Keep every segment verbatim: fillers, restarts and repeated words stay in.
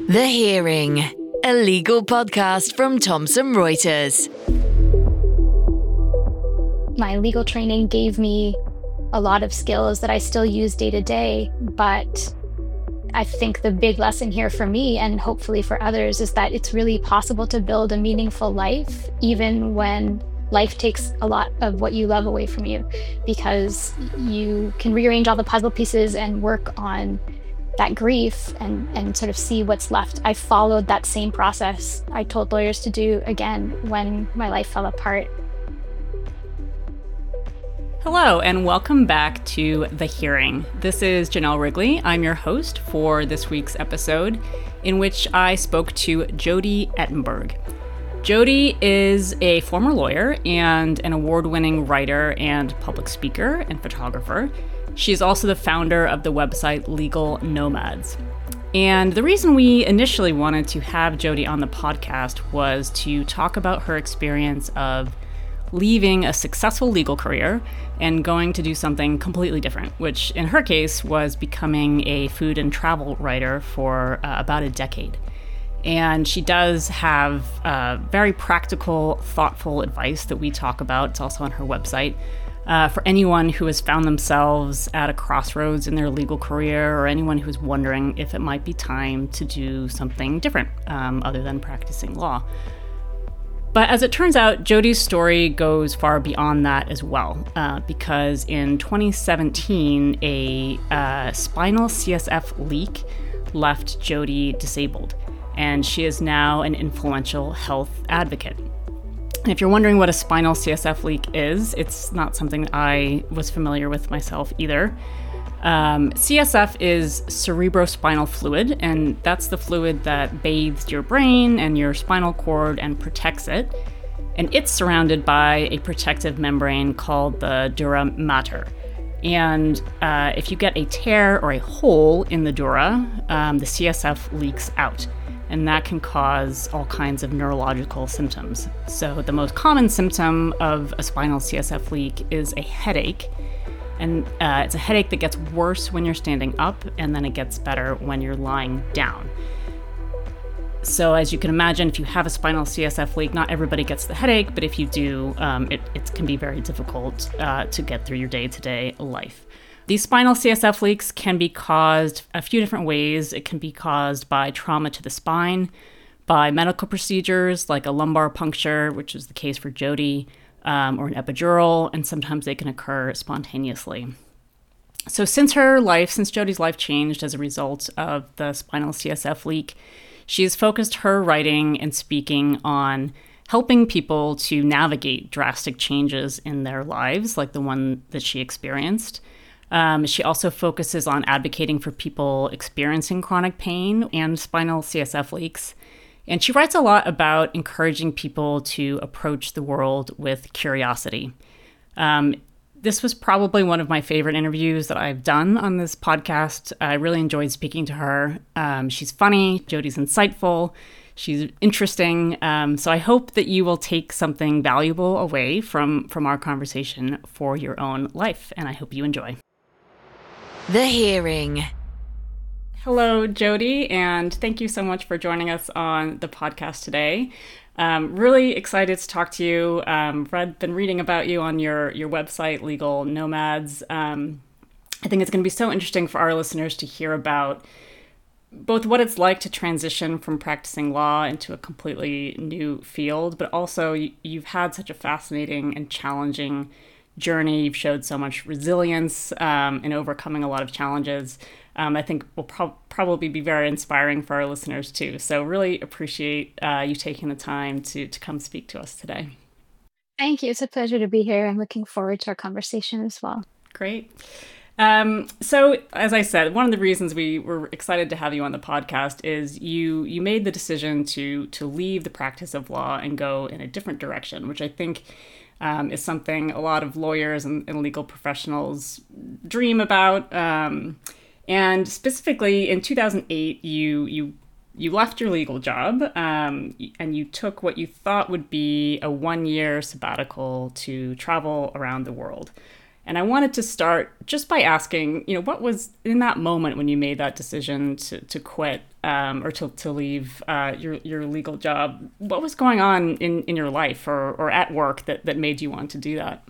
The Hearing, a legal podcast from Thomson Reuters. My legal training gave me a lot of skills that I still use day to day, but I think the big lesson here for me and hopefully for others is that it's really possible to build a meaningful life even when life takes a lot of what you love away from you, because you can rearrange all the puzzle pieces and work on that grief and, and sort of see what's left. I followed that same process I told lawyers to do again when my life fell apart. Hello, and welcome back to The Hearing. This is Janelle Wrigley. I'm your host for this week's episode, in which I spoke to Jodi Ettenberg. Jodi is a former lawyer and an award-winning writer and public speaker and photographer. She is also the founder of the website Legal Nomads. And the reason we initially wanted to have Jodi on the podcast was to talk about her experience of leaving a successful legal career and going to do something completely different, which in her case was becoming a food and travel writer for uh, about a decade. And she does have uh, very practical, thoughtful advice that we talk about. It's also on her website. Uh, for anyone who has found themselves at a crossroads in their legal career, or anyone who is wondering if it might be time to do something different um, other than practicing law. But as it turns out, Jodi's story goes far beyond that as well, uh, because in twenty seventeen, a uh, spinal C S F leak left Jodi disabled, and she is now an influential health advocate. And if you're wondering what a spinal C S F leak is, it's not something I was familiar with myself either. Um, C S F is cerebrospinal fluid, and that's the fluid that bathes your brain and your spinal cord and protects it. And it's surrounded by a protective membrane called the dura mater. And uh, if you get a tear or a hole in the dura, um, the C S F leaks out. And that can cause all kinds of neurological symptoms. So the most common symptom of a spinal C S F leak is a headache. And uh, it's a headache that gets worse when you're standing up, and then it gets better when you're lying down. So as you can imagine, if you have a spinal C S F leak, not everybody gets the headache, but if you do, um, it, it can be very difficult uh, to get through your day-to-day life. These spinal C S F leaks can be caused a few different ways. It can be caused by trauma to the spine, by medical procedures like a lumbar puncture, which is the case for Jodi, um, or an epidural, and sometimes they can occur spontaneously. So since her life, since Jodi's life changed as a result of the spinal C S F leak, she has focused her writing and speaking on helping people to navigate drastic changes in their lives, like the one that she experienced. Um, she also focuses on advocating for people experiencing chronic pain and spinal C S F leaks. And she writes a lot about encouraging people to approach the world with curiosity. Um, this was probably one of my favorite interviews that I've done on this podcast. I really enjoyed speaking to her. Um, she's funny, Jodi's insightful, she's interesting. Um, so I hope that you will take something valuable away from, from our conversation for your own life, and I hope you enjoy. The Hearing. Hello, Jodi, and thank you so much for joining us on the podcast today. Um, really excited to talk to you. Um, I've been reading about you on your, your website, Legal Nomads. Um, I think it's going to be so interesting for our listeners to hear about both what it's like to transition from practicing law into a completely new field, but also you, you've had such a fascinating and challenging journey. You've showed so much resilience um, in overcoming a lot of challenges. Um, I think will pro- probably be very inspiring for our listeners too. So really appreciate uh, you taking the time to to come speak to us today. Thank you. It's a pleasure to be here. I'm looking forward to our conversation as well. Great. Um, so as I said, one of the reasons we were excited to have you on the podcast is you you made the decision to to leave the practice of law and go in a different direction, which I think Um, is something a lot of lawyers and, and legal professionals dream about. Um, and specifically in two thousand eight, you you you left your legal job um, and you took what you thought would be a one-year sabbatical to travel around the world. And I wanted to start just by asking, you know, what was in that moment when you made that decision to, to quit um, or to, to leave uh, your, your legal job? What was going on in, in your life or, or at work that, that made you want to do that?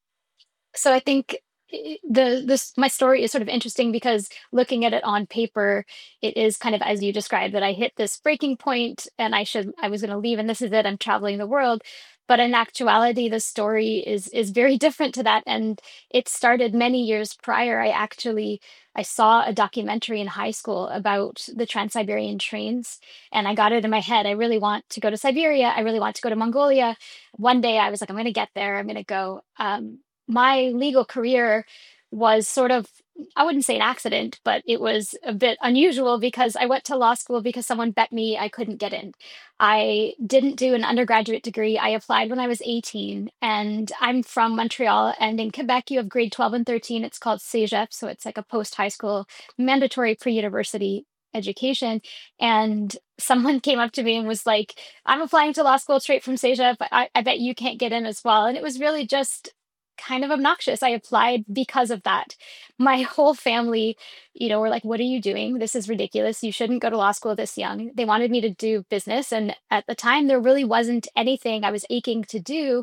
So I think i- the this my story is sort of interesting because looking at it on paper, it is kind of as you described that I hit this breaking point and I should I was going to leave and this is it. I'm traveling the world. But in actuality, the story is is very different to that, and it started many years prior. I actually I saw a documentary in high school about the Trans-Siberian trains, and I got it in my head. I really want to go to Siberia. I really want to go to Mongolia. One day, I was like, I'm going to get there. I'm going to go. Um, my legal career was sort of, I wouldn't say an accident, but it was a bit unusual because I went to law school because someone bet me I couldn't get in. I didn't do an undergraduate degree. I applied when I was eighteen, and I'm from Montreal. And in Quebec, you have grade twelve and thirteen. It's called CEGEP. So it's like a post high school mandatory pre university education. And someone came up to me and was like, I'm applying to law school straight from CEGEP. I, I bet you can't get in as well. And it was really just kind of obnoxious. I applied because of that. My whole family, you know, were like, what are you doing? This is ridiculous. You shouldn't go to law school this young. They wanted me to do business. And at the time, there really wasn't anything I was aching to do.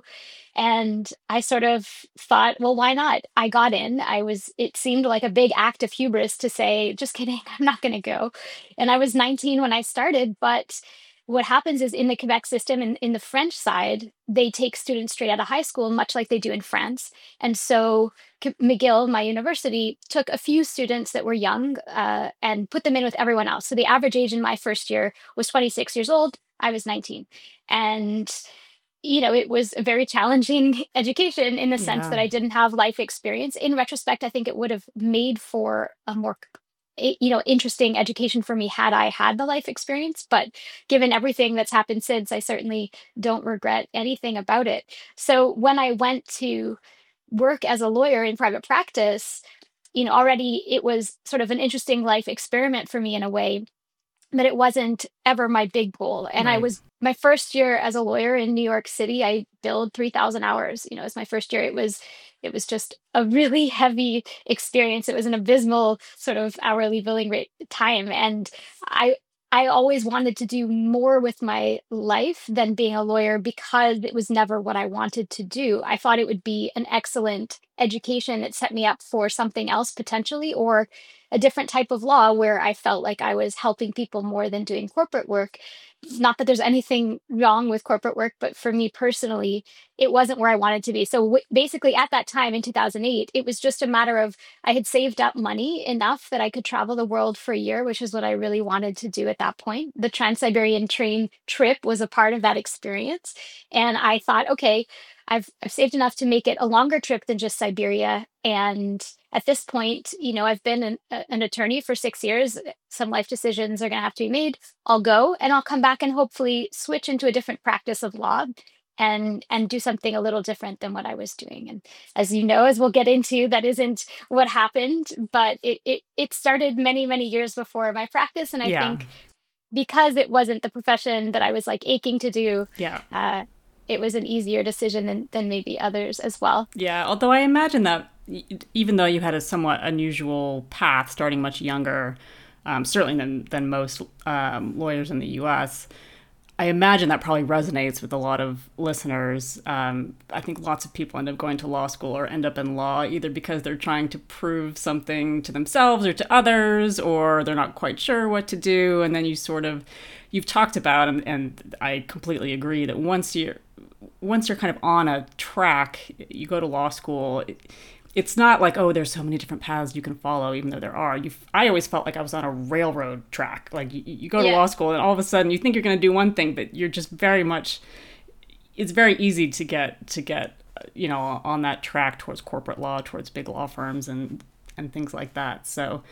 And I sort of thought, well, why not? I got in. I was, it seemed like a big act of hubris to say, just kidding, I'm not going to go. And I was nineteen when I started. But what happens is in the Quebec system and in the French side, they take students straight out of high school, much like they do in France. And so K- McGill, my university, took a few students that were young uh, and put them in with everyone else. So the average age in my first year was twenty-six years old. I was nineteen. And you know, it was a very challenging education in the sense Yeah. that I didn't have life experience. In retrospect, I think it would have made for a more, i- you know, interesting education for me had I had the life experience. But given everything that's happened since, I certainly don't regret anything about it. So when I went to work as a lawyer in private practice, you know, already it was sort of an interesting life experiment for me in a way but it wasn't ever my big goal. And I Right. was my first year as a lawyer in New York City, I billed three thousand hours. You know, as my first year, it was it was just a really heavy experience. It was an abysmal sort of hourly billing rate time. And I I always wanted to do more with my life than being a lawyer because it was never what I wanted to do. I thought it would be an excellent education that set me up for something else potentially, or a different type of law where I felt like I was helping people more than doing corporate work. Not that there's anything wrong with corporate work, but for me personally, it wasn't where I wanted to be. So w- basically, at that time in two thousand eight, it was just a matter of I had saved up money enough that I could travel the world for a year, which is what I really wanted to do at that point. The Trans Siberian train trip was a part of that experience. And I thought, okay, I've, I've saved enough to make it a longer trip than just Siberia. And at this point, you know, I've been an, a- an attorney for six years. Some life decisions are going to have to be made. I'll go and I'll come back and hopefully switch into a different practice of law and and do something a little different than what I was doing. And as you know, as we'll get into, that isn't what happened, but it it, it started many, many years before my practice. And I Yeah. think because it wasn't the profession that I was like aching to do, Yeah. uh, it was an easier decision than, than maybe others as well. Yeah. Although I imagine that y- even though you had a somewhat unusual path starting much younger, um, certainly than, than most um, lawyers in the U S, I imagine that probably resonates with a lot of listeners. Um, I think lots of people end up going to law school or end up in law either because they're trying to prove something to themselves or to others, or they're not quite sure what to do. And then you sort of, you've talked about, and, and I completely agree that once you're, once you're kind of on a track, you go to law school, it, it's not like, oh, there's so many different paths you can follow, even though there are. You, I always felt like I was on a railroad track. Like you, you go to Yeah. law school and all of a sudden you think you're going to do one thing, but you're just very much, it's very easy to get, to get, you know, on that track towards corporate law, towards big law firms and, and things like that. So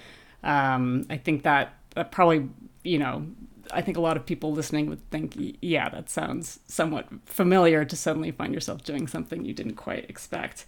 um, I think that, that probably, you know, I think a lot of people listening would think, yeah, that sounds somewhat familiar to suddenly find yourself doing something you didn't quite expect.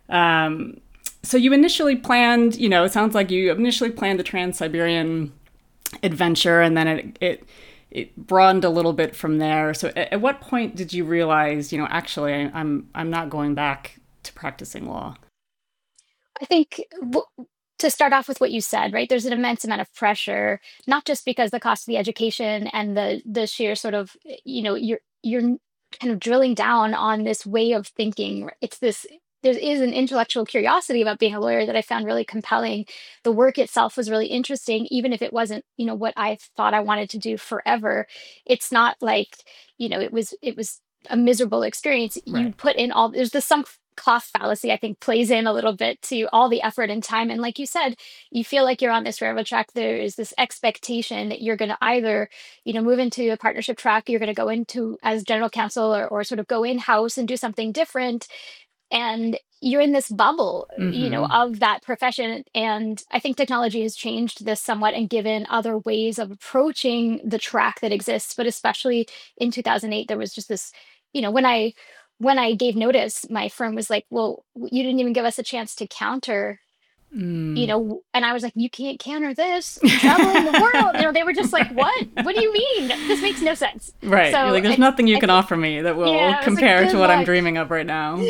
Um, so you initially planned, you know, it sounds like you initially planned the Trans-Siberian adventure, and then it it it broadened a little bit from there. So at, at what point did you realize, you know, actually, I, I'm I'm not going back to practicing law? I think w- to start off with what you said, right? There's an immense amount of pressure, not just because the cost of the education and the the sheer sort of, you know, you're you're n- kind of drilling down on this way of thinking. r- It's this there is an intellectual curiosity about being a lawyer that I found really compelling. The work itself was really interesting, even if it wasn't, you know, what I thought I wanted to do forever. It's not like, you know, it was it was a miserable experience. You Right. put in all there's this sunk cost fallacy, I think, plays in a little bit to all the effort and time. And like you said, you feel like you're on this railroad track. There is this expectation that you're going to either, you know, move into a partnership track, you're going to go into as general counsel, or, or sort of go in house and do something different. And you're in this bubble, you know, Mm-hmm. of that profession. And I think technology has changed this somewhat and given other ways of approaching the track that exists. But especially in two thousand eight, there was just this, you know, when I when I gave notice, my firm was like, "Well, you didn't even give us a chance to counter." You Mm. know, and I was like, "You can't counter this. I'm traveling the world." You know, they were just like, "What? What do you mean? This makes no sense." Right. You're So like, there's I, nothing you I can think, offer me that will yeah, I was like, compare to "Good what I'm luck." dreaming of right now.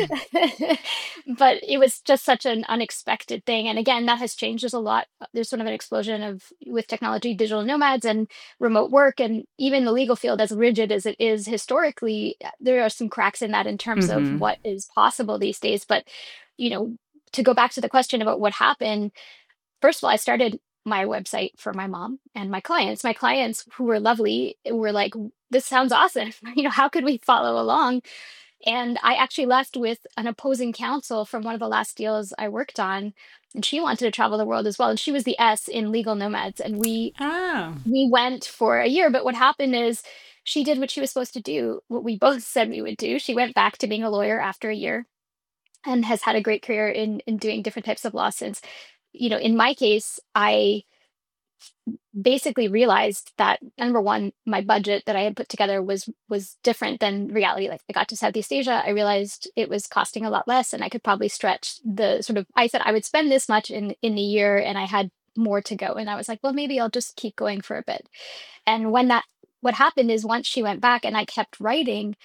But it was just such an unexpected thing. And again, that has changed. There's a lot, there's sort of an explosion of with technology, digital nomads and remote work, and even the legal field, as rigid as it is historically, uh, there are some cracks in that in terms of Mm-hmm. what is possible these days. But, you know, to go back to the question about what happened, first of all, I started my website for my mom and my clients. My clients, who were lovely, were like, "This sounds awesome. You know, how could we follow along?" And I actually left with an opposing counsel from one of the last deals I worked on, and she wanted to travel the world as well. And she was the S in Legal Nomads, and we Ah. we went for a year. But what happened is she did what she was supposed to do, what we both said we would do. She went back to being a lawyer after a year and has had a great career in in doing different types of law since. You know, in my case, I basically realized that number one, my budget that I had put together was was different than reality. Like I got to Southeast Asia, I realized it was costing a lot less, and I could probably stretch the sort of. I said I would spend this much in in a year, and I had more to go. And I was like, well, maybe I'll just keep going for a bit. And when that, what happened is once she went back and I kept writing,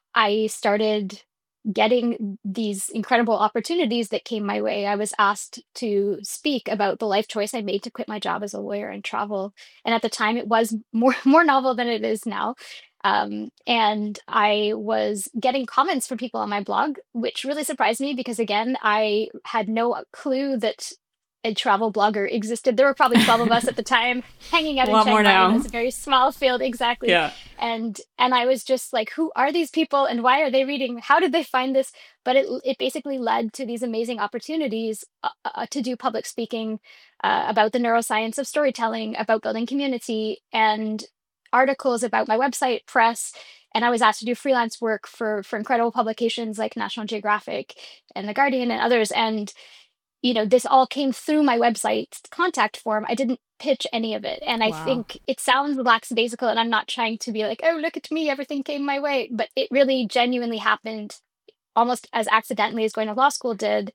I started getting these incredible opportunities that came my way. I was asked to speak about the life choice I made to quit my job as a lawyer and travel. And at the time, it was more more novel than it is now. Um, and I was getting comments from people on my blog, which really surprised me because, again, I had no clue that a travel blogger existed. There were probably twelve of us at the time hanging A out in lot more Chiang Mai, and now. it's a very small field, exactly. Yeah. and and I was just like, who are these people and why are they reading? How did they find this? But it it basically led to these amazing opportunities uh, uh, to do public speaking uh, about the neuroscience of storytelling, about building community, and articles about my website, press. And I was asked to do freelance work for for incredible publications like National Geographic and The Guardian and others. And you know, this all came through my website's contact form. I didn't pitch any of it. And I Wow. think it sounds lackadaisical, and I'm not trying to be like, oh, look at me, everything came my way. But it really genuinely happened almost as accidentally as going to law school did.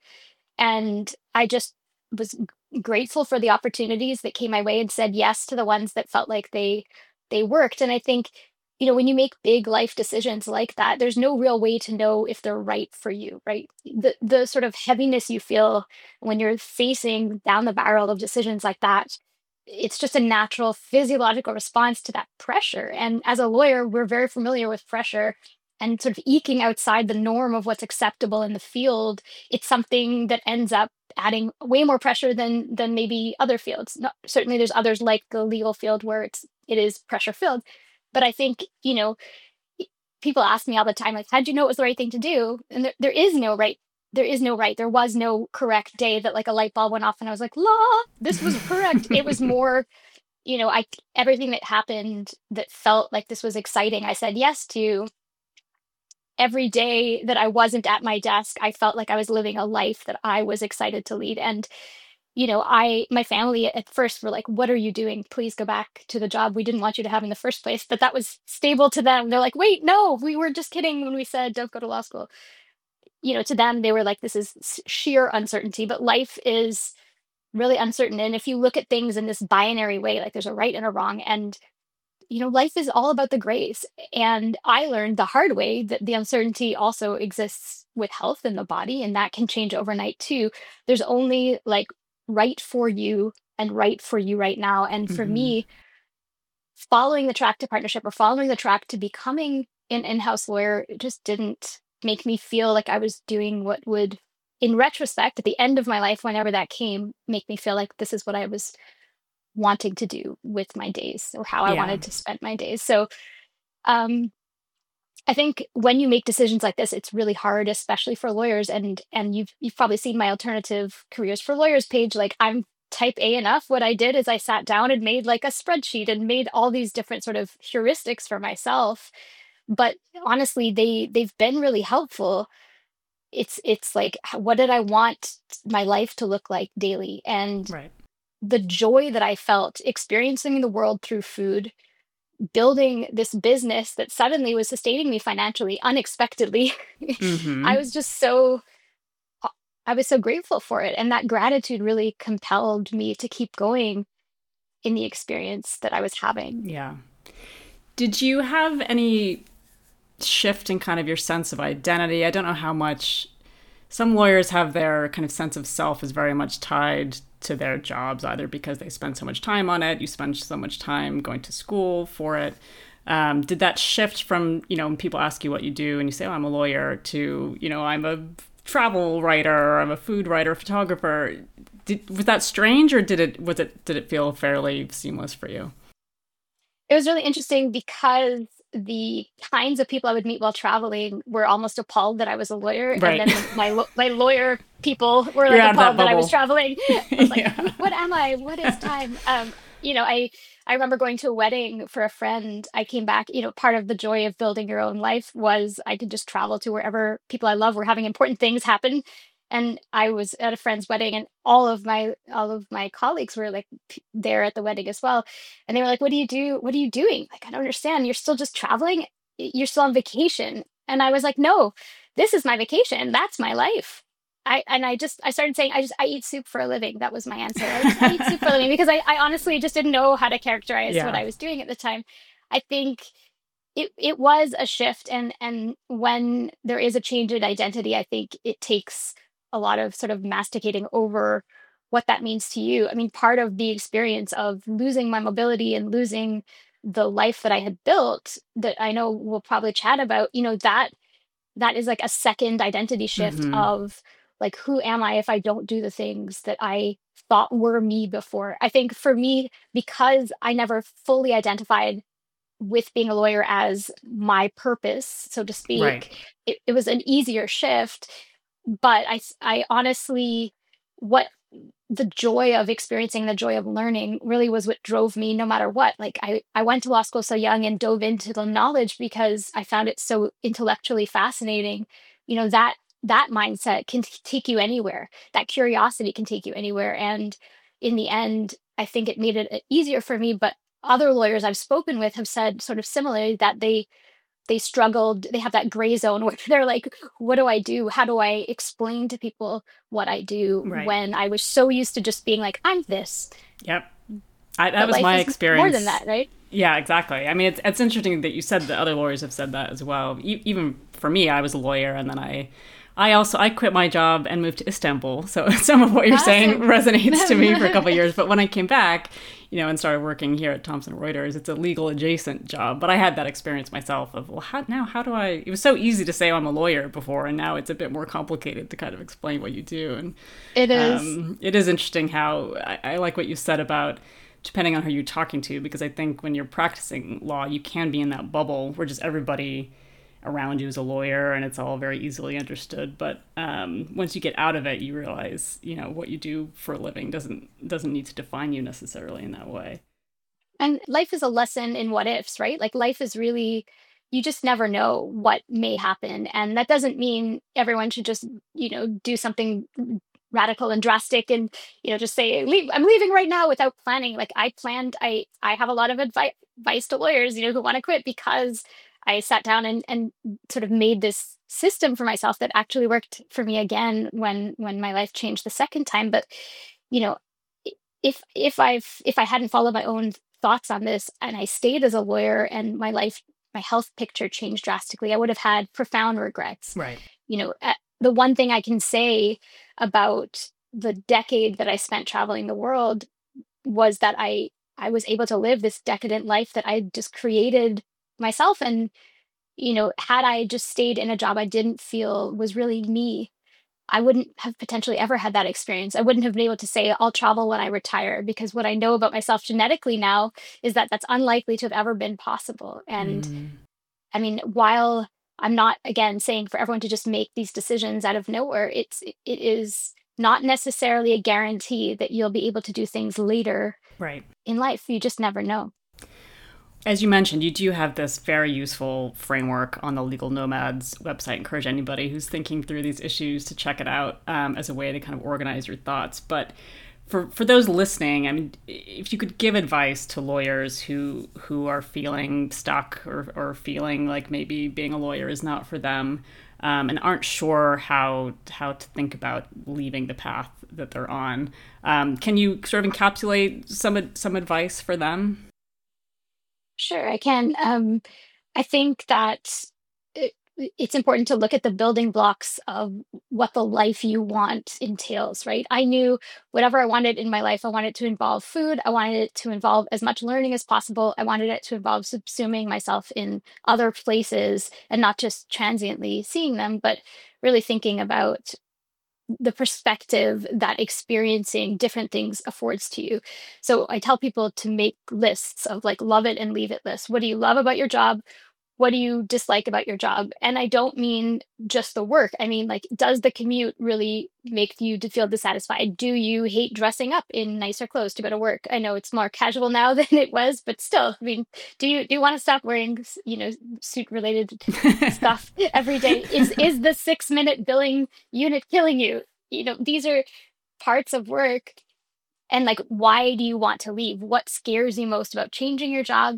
And I just was g- grateful for the opportunities that came my way and said yes to the ones that felt like they they worked. And I think, you know, when you make big life decisions like that, there's no real way to know if they're right for you, right? The the sort of heaviness you feel when you're facing down the barrel of decisions like that, it's just a natural physiological response to that pressure. And as a lawyer, we're very familiar with pressure and sort of eking outside the norm of what's acceptable in the field. It's something that ends up adding way more pressure than than maybe other fields. Not, certainly there's others like the legal field where it's it is pressure filled. But I think, you know, y- people ask me all the time, like, how'd you know it was the right thing to do? And there, there is no right. There is no right. There was no correct day that like a light bulb went off and I was like, la, this was correct. It was more, you know, I everything that happened that felt like this was exciting, I said yes to. Every day that I wasn't at my desk, I felt like I was living a life that I was excited to lead. And, you know, I, my family at first were like, what are you doing? Please go back to the job we didn't want you to have in the first place. But that was stable to them. They're like, wait, no, we were just kidding when we said don't go to law school. You know, to them, they were like, this is s- sheer uncertainty, but life is really uncertain. And if you look at things in this binary way, like there's a right and a wrong, and you know, life is all about the grays. And I learned the hard way that the uncertainty also exists with health in the body, and that can change overnight too. There's only like right for you and right for you right now. And for Mm-hmm. me, following the track to partnership or following the track to becoming an in-house lawyer, it just didn't make me feel like I was doing what would, in retrospect, at the end of my life, whenever that came, make me feel like this is what I was wanting to do with my days or how I Yeah. wanted to spend my days. So um, I think when you make decisions like this, it's really hard, especially for lawyers. And and you've you've probably seen my alternative careers for lawyers page. Like I'm type A enough. What I did is I sat down and made like a spreadsheet and made all these different sort of heuristics for myself. But honestly, they they've been really helpful. It's it's like h- what did I want my life to look like daily? And Right. the joy that I felt experiencing the world through food, building this business that suddenly was sustaining me financially unexpectedly. I Mm-hmm. was just so uh, I was so grateful for it, and that gratitude really compelled me to keep going in the experience that I was having. Yeah. Did you have any shift in kind of your sense of identity? I don't know how much some lawyers have their kind of sense of self is very much tied to their jobs, either because they spend so much time on it, you spend so much time going to school for it. Um, did that shift from, you know, when people ask you what you do and you say, oh, I'm a lawyer, to, you know, I'm a travel writer, or I'm a food writer, photographer. Did, was that strange, or did it was it did it feel fairly seamless for you? It was really interesting because the kinds of people I would meet while traveling were almost appalled that I was a lawyer, and Right. then the, my lo- my lawyer people were You're like out of that appalled that I was bubble. traveling. I was like, Yeah. "Who- what am I? What is time?" Um, you know, I I remember going to a wedding for a friend. I came back. You know, part of the joy of building your own life was I could just travel to wherever people I love were having important things happen. And I was at a friend's wedding, and all of my all of my colleagues were like p- there at the wedding as well. And they were like, "What do you do? What are you doing? Like, I don't understand. You're still just traveling? Y- You're still on vacation." And I was like, "No, this is my vacation. That's my life." I and I just I started saying I just I eat soup for a living. That was my answer. I just I eat soup for a living because I, I honestly just didn't know how to characterize what Yeah. I was doing at the time. I think it it was a shift, and and when there is a change in identity, I think it takes a lot of sort of masticating over what that means to you. I mean, part of the experience of losing my mobility and losing the life that I had built, that I know we'll probably chat about, you know, that that is like a second identity shift Mm-hmm. of like, who am I if I don't do the things that I thought were me before? I think for me, because I never fully identified with being a lawyer as my purpose, so to Right. speak, it, it was an easier shift. But I, s- I honestly, what the joy of experiencing the joy of learning really was what drove me no matter what. Like I, I went to law school so young and dove into the knowledge because I found it so intellectually fascinating. You know, that that mindset can t- take you anywhere. That curiosity can take you anywhere. And in the end, I think it made it uh, easier for me. But other lawyers I've spoken with have said sort of similarly that they they struggled, they have that gray zone where they're like, what do I do? How do I explain to people what I do Right. when I was so used to just being like, I'm this, Yep. I, that but was life my is more than experience. that, right? Yeah, exactly. I mean, it's it's interesting that you said that other lawyers have said that as well. E- even for me, I was a lawyer, and then I, I also I quit my job and moved to Istanbul. So some of what you're saying Awesome. resonates to me for a couple of years. But when I came back, you know, and started working here at Thomson Reuters, it's a legal adjacent job. But I had that experience myself of, well, how now? How do I? It was so easy to say I'm a lawyer before, and now it's a bit more complicated to kind of explain what you do. And It is. um, it is interesting how I, I like what you said about depending on who you're talking to, because I think when you're practicing law, you can be in that bubble where just everybody around you is a lawyer and it's all very easily understood. But um, once you get out of it, you realize, you know, what you do for a living doesn't doesn't need to define you necessarily in that way. And life is a lesson in what ifs, right? Like life is really, you just never know what may happen. And that doesn't mean everyone should just, you know, do something radical and drastic and, you know, just say, leave, I'm leaving right now without planning. Like I planned, I, I have a lot of advice, advice to lawyers, you know, who want to quit because I sat down and, and sort of made this system for myself that actually worked for me again when, when my life changed the second time. But, you know, if if I've if I hadn't followed my own thoughts on this and I stayed as a lawyer and my life, my health picture changed drastically, I would have had profound regrets. Right. you know, uh, the one thing I can say about the decade that I spent traveling the world was that I I was able to live this decadent life that I just created myself. And, you know, had I just stayed in a job I didn't feel was really me, I wouldn't have potentially ever had that experience. I wouldn't have been able to say, I'll travel when I retire, because what I know about myself genetically now is that that's unlikely to have ever been possible. And Mm. I mean, while I'm not, again, saying for everyone to just make these decisions out of nowhere, it's, it is not necessarily a guarantee that you'll be able to do things later Right. in life. You just never know. As you mentioned, you do have this very useful framework on the Legal Nomads website. I encourage anybody who's thinking through these issues to check it out um, as a way to kind of organize your thoughts. But for for those listening, I mean, if you could give advice to lawyers who who are feeling stuck or, or feeling like maybe being a lawyer is not for them, um, and aren't sure how how to think about leaving the path that they're on, um, can you sort of encapsulate some some advice for them? Sure, I can. Um, I think that it, it's important to look at the building blocks of what the life you want entails, right? I knew whatever I wanted in my life, I wanted it to involve food. I wanted it to involve as much learning as possible. I wanted it to involve subsuming myself in other places and not just transiently seeing them, but really thinking about the perspective that experiencing different things affords to you. So I tell people to make lists of like love it and leave it lists. What do you love about your job? What do you dislike about your job? And I don't mean just the work. I mean, like, does the commute really make you to feel dissatisfied? Do you hate dressing up in nicer clothes to go to work? I know it's more casual now than it was, but still, I mean, do you do you want to stop wearing, s- you know, suit related stuff every day? Is is the six minute billing unit killing you? You know, these are parts of work. And like, why do you want to leave? What scares you most about changing your job?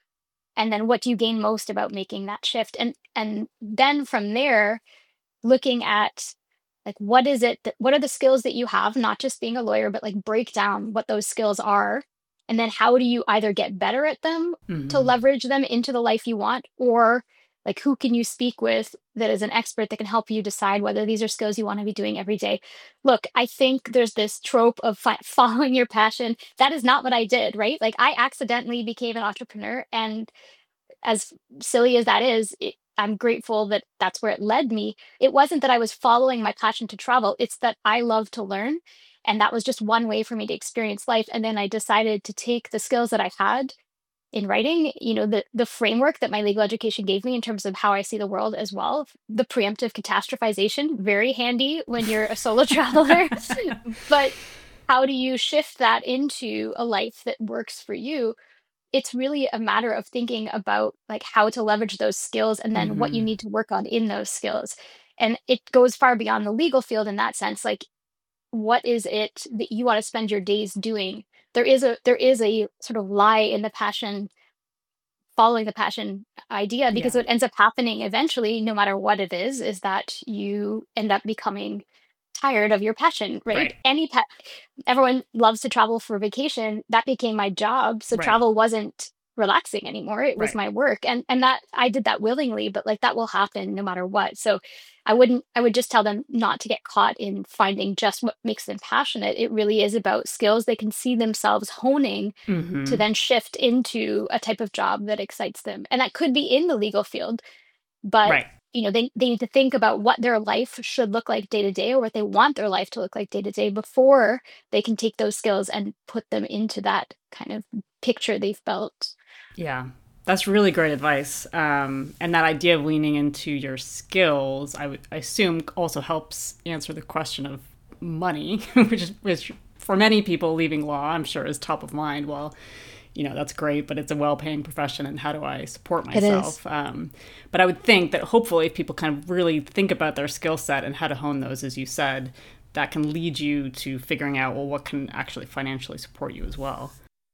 And then what do you gain most about making that shift? And and then from there, looking at like what is it that what are the skills that you have, not just being a lawyer, but like break down what those skills are. And then how do you either get better at them to Hmm. leverage them into the life you want, or like who can you speak with that is an expert that can help you decide whether these are skills you want to be doing every day. Look, I think there's this trope of fi- following your passion. That is not what I did, right? Like I accidentally became an entrepreneur, and as silly as that is, it, I'm grateful that that's where it led me. It wasn't that I was following my passion to travel, it's that I love to learn. And that was just one way for me to experience life. And then I decided to take the skills that I had in writing, you know, the, the framework that my legal education gave me in terms of how I see the world as well. The preemptive catastrophization, very handy when you're a solo traveler. But how do you shift that into a life that works for you? It's really a matter of thinking about like how to leverage those skills and then what you Hmm. need to work on in those skills. And it goes far beyond the legal field in that sense. Like, what is it that you want to spend your days doing? There is a there is a sort of lie in the passion, following the passion idea, because Yeah. what ends up happening eventually, no matter what it is, is that you end up becoming tired of your passion, right? Right. Any pa- everyone loves to travel for vacation. That became my job. So Right. travel wasn't relaxing anymore. It was Right. my work. And and that I did that willingly, but like that will happen no matter what. So I wouldn't I would just tell them not to get caught in finding just what makes them passionate. It really is about skills they can see themselves honing to Hmm. then shift into a type of job that excites them. And that could be in the legal field, but Right. you know, they, they need to think about what their life should look like day to day, or what they want their life to look like day to day, before they can take those skills and put them into that kind of picture they've built. Yeah, that's really great advice. Um, and that idea of leaning into your skills, I would I assume, also helps answer the question of money, which is which for many people leaving law, I'm sure, is top of mind. Well, you know, that's great, but it's a well-paying profession, and how do I support It is. myself? Um, but I would think that hopefully, if people kind of really think about their skill set and how to hone those, as you said, that can lead you to figuring out, well, what can actually financially support you as well.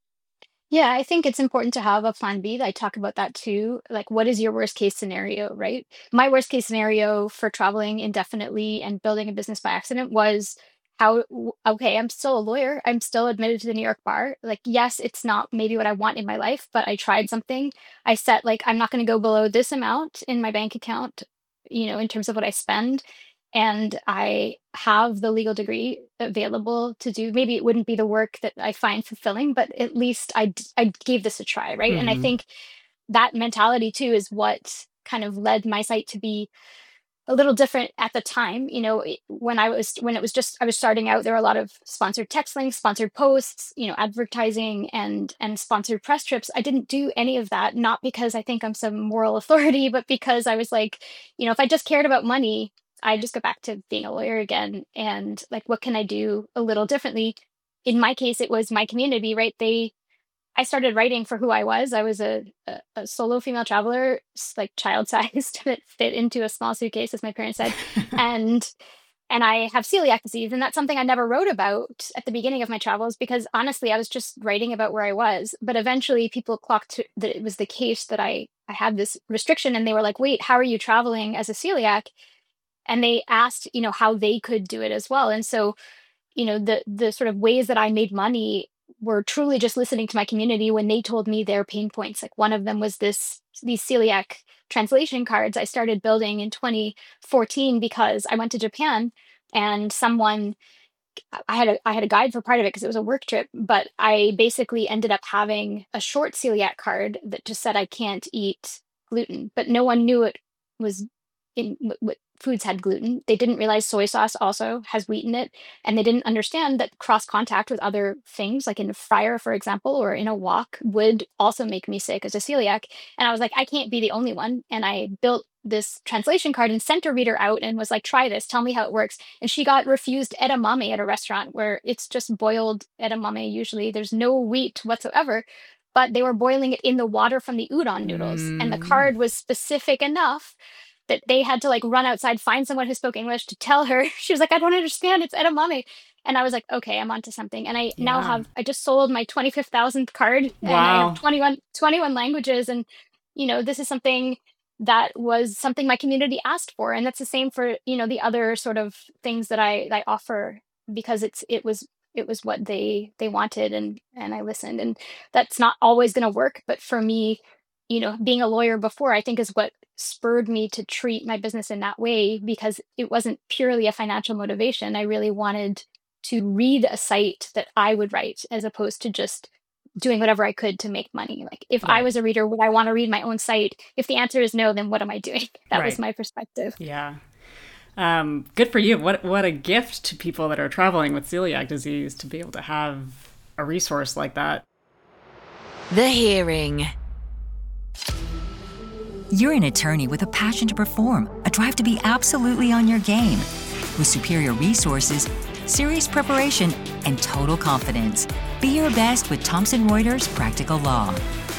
Yeah, I think it's important to have a plan B. I talk about that too. Like, what is your worst case scenario, right? My worst case scenario for traveling indefinitely and building a business by accident was how, w- okay, I'm still a lawyer. I'm still admitted to the New York bar. Like, yes, it's not maybe what I want in my life, but I tried something. I set, like, I'm not going to go below this amount in my bank account you know, in terms of what I spend. And I have the legal degree available to do. Maybe it wouldn't be the work that I find fulfilling, but at least I, d- I gave this a try, right? And I Mm-hmm. think that mentality too is what kind of led my site to be a little different at the time. You know, it- when I was when it was just I was starting out, there were a lot of sponsored text links, sponsored posts, you know, advertising and and sponsored press trips. I didn't do any of that, not because I think I'm some moral authority, but because I was like, you know, if I just cared about money, I'd just go back to being a lawyer again. And like, what can I do a little differently? In my case, it was my community, right? They I started writing for who I was. I was a, a, a solo female traveler, s- like child sized, that fit into a small suitcase, as my parents said, and and I have celiac disease, and that's something I never wrote about at the beginning of my travels because honestly, I was just writing about where I was. But eventually, people clocked to, that it was the case that I I had this restriction, and they were like, "Wait, how are you traveling as a celiac?" And they asked, you know, how they could do it as well. And so you know the the sort of ways that I made money were truly just listening to my community when they told me their pain points. Like one of them was this these celiac translation cards I started building in twenty fourteen because I went to Japan and someone I had a I had a guide for part of it because it was a work trip, but I basically ended up having a short celiac card that just said I can't eat gluten, but no one knew it was in what, what foods had gluten. They didn't realize soy sauce also has wheat in it, and they didn't understand that cross contact with other things, like in a fryer, for example, or in a wok, would also make me sick as a celiac. And I was like, I can't be the only one. And I built this translation card and sent a reader out and was like, try this, tell me how it works. And she got refused edamame at a restaurant where it's just boiled edamame. Usually there's no wheat whatsoever, but they were boiling it in the water from the udon noodles. And the Mm, card was specific enough that they had to like run outside, find someone who spoke English to tell her. She was like, I don't understand, it's edamame. And I was like, okay, I'm onto something. And I now yeah. have, I just sold my twenty-fifth thousandth card and I have Wow. twenty-one, twenty-one languages. And, you know, this is something that was something my community asked for. And that's the same for, you know, the other sort of things that I, that I offer because it's, it was, it was what they, they wanted and, and I listened. And that's not always going to work. But for me, you know, being a lawyer before, I think is what spurred me to treat my business in that way because it wasn't purely a financial motivation. I really wanted to read a site that I would write as opposed to just doing whatever I could to make money. Like if I Right. was a reader, would I want to read my own site? If the answer is no, then what am I doing? That was Right. my perspective. Yeah. Um, good for you. What what a gift to people that are traveling with celiac disease to be able to have a resource like that. The Hearing. You're an attorney with a passion to perform, a drive to be absolutely on your game. With superior resources, serious preparation, and total confidence. Be your best with Thomson Reuters Practical Law.